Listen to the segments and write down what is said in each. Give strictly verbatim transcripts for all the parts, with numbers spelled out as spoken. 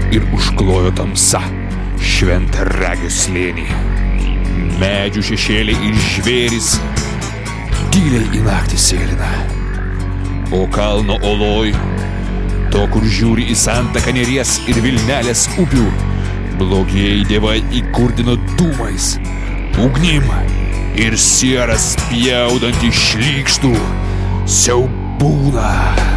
ir užklojo tamsa šventaragio slėnį. Medžių šešėliai ir žvėrys tyliai į naktį sėlina. O kalno oloj, to kur žiūri į santaką Neries ir Vilnelės upių, blogieji dievai įkurdino dūmais, ugnim ir sieras spjaudantį šlykštų siaubūną.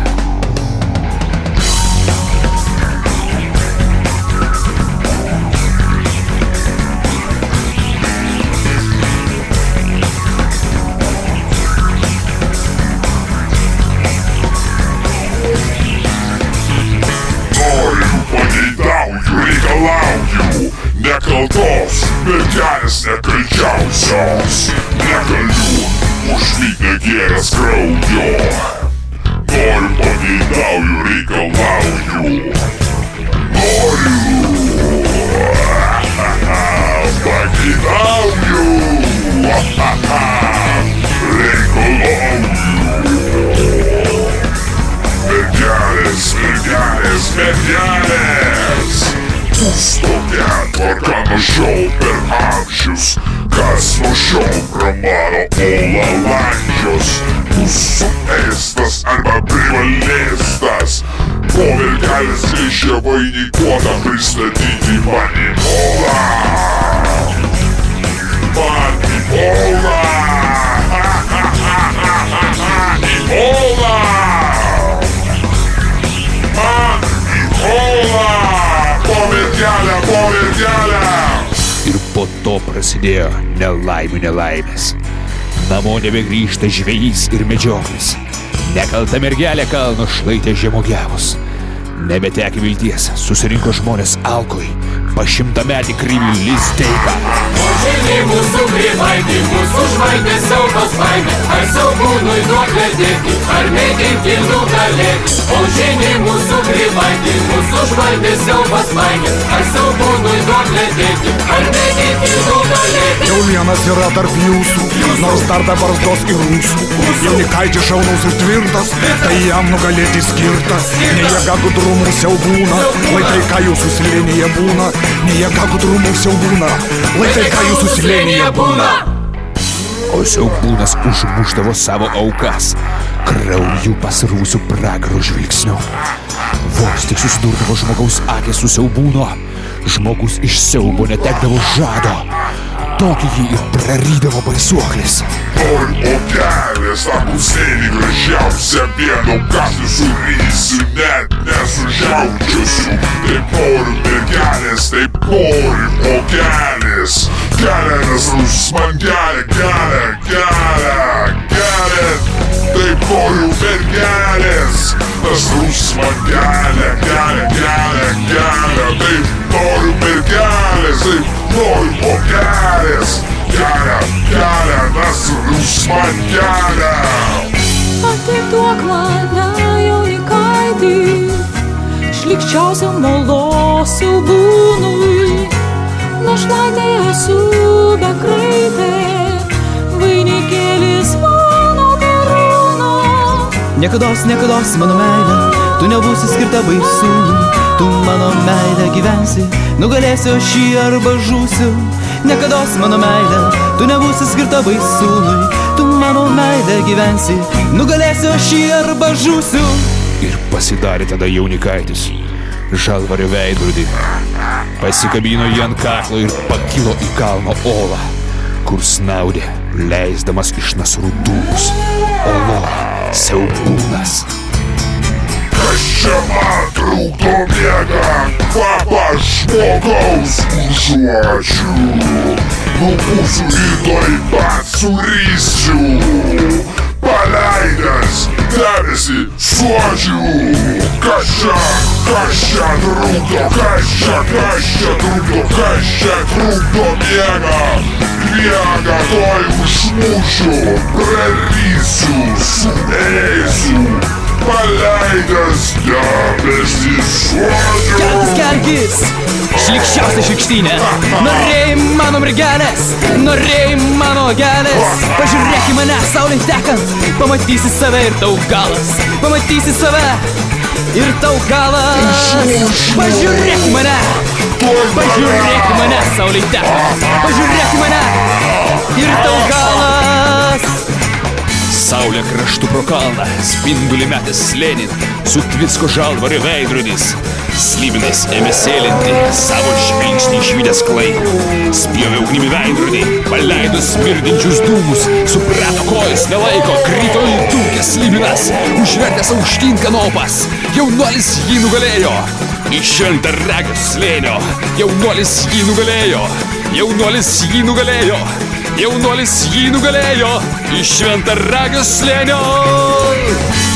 Nekaltos mergelės nekalčiausios, negaliu užmigt negėręs kraujo. Noriu, pageidauju, reikalauju. Noriu, pageidauju, reikalauju. Mergelės, mergelės, mergelės. Tokia tvarka nuo šiol per amžius, kas nuo šiol pramano olą landžius. Bus suėstas arba privalėstas, po mergelės reiškia vainikuotą pristatyti man į olą. Man į olą, į olą, man į olą. Mergelė, po mergelę. Ir po to prasidėjo nelaimių nelaimės. Namo nebegrįžta žvejys ir medžioklis. Nekalta mergelė kalno šlaitė žemuogiavus. Nebetekę vilties, susirinko žmonės alkoj, pašimtametį kryžių lizdeiką. Žemė mūsų grybaitį, mūsų žvaigždė siaubas baimė, ar siaubūnui duoklė dėti, ar mėginti nugalėti. O žemė mūsų grybaitį, mūsų žvaigždė siaubas baimė, ar siaubūnui duoklė dėti, ar mėginti nugalėti. Jau vienas yra tarp jūsų, nors dar be barzdos ir ūsų. Jaunikaitis šaunus ir tvirtas, tai jam nugalėti skirta. Ne jėga gudrumų siaubūna, lai tai ką jūsų slėnyje būna. Ne jėga gudrumų siaubūna, lai tai ką jūsų slėnyje būna. O siaubūnas užmušdavo savo aukas krauju pasrūsiu pragaro žvilgsniu. Vos tik susidurdavo žmogaus akis su siaubūno, žmogus iš siaubo netekdavo žado. Tokį jį ir prarydavo baisuoklis. Noriu okelės, tą kusenį gražiausią vieno kąsnių surysiu, net nesužiaučiusiu. Taip noriu mergelės, taip noriu okelės. Kelias rus man gelia, gelia, gelia, gelia. Taip noriu mergelės, tas rus man gelia, gelia, gelia, gelia. Taip noriu mergelės, taip noriu okelės. Gelia, gelia, tas rus man gelia. Atiduok mane, jaunikaitį, šlykščiausiam molos siaubūnui. Našlaitė esu bekraitė, vainikėlis mano karūna. Niekados, niekados, mano meilė, tu nebūsi skirta baisūnui. Tu mano meilė gyvensi, nugalėsiu šį arba žūsiu. Niekados, mano meilė, tu nebūsi skirta baisūnui. Tu mano meilė gyvensi, nugalėsiu šį arba žūsiu. Ir pasidarė tada jaunikaitis žalvario veidrodį. Pasikabino jį ant kaklo ir pakilo į kalno olą, kur snaudė, leisdamas iš nasrų dūmus. Olo siaubūnas. Kas čia man trukdo miegą, kvapą žmogaus užuodžiu. Nupūsiu ir tuoj pat surysiu. Paleidęs debesį suodžiu. Kas čia, kas čia trukdo, kas čia, kas čia trukdo, kas čia trukdo miegą. Miegą tuoj užmušiu, prarysiu, suėsiu. Paleidęs debesį suodžiu. Kelkis, kelkis, šlykščiausia šlykštynė. Norėjai mano mergelės, norėjai mano gelės. Pažiūrėk į mane, saulei tekant, pamatysi save ir tau galas. Pamatysi save ir tau galas. Pažiūrėk į mane, Pažiūrėk į mane, saulėte, pažiūrėk į mane ir tau galas. Saulė kraštu pro kalną, spindulį metęs slėnin, sutvicko žalvario veidrodis. Slybinas ėmė sėlinti, savo žvilgsnį išvydęs klaidų. Spjovė ugnimi veidrodį, paleido smirdinčius dūmus, suprato kojas nelaiko, krito į dūkę Slybinas, užvertęs aukštyn kanopas. Jaunuolis jį nugalėjo, iš šventaragio slėnio. Jaunuolis jį nugalėjo, jaunuolis jį nugalėjo. Jaunuolis jį nugalėjo iš šventaragio slėnio.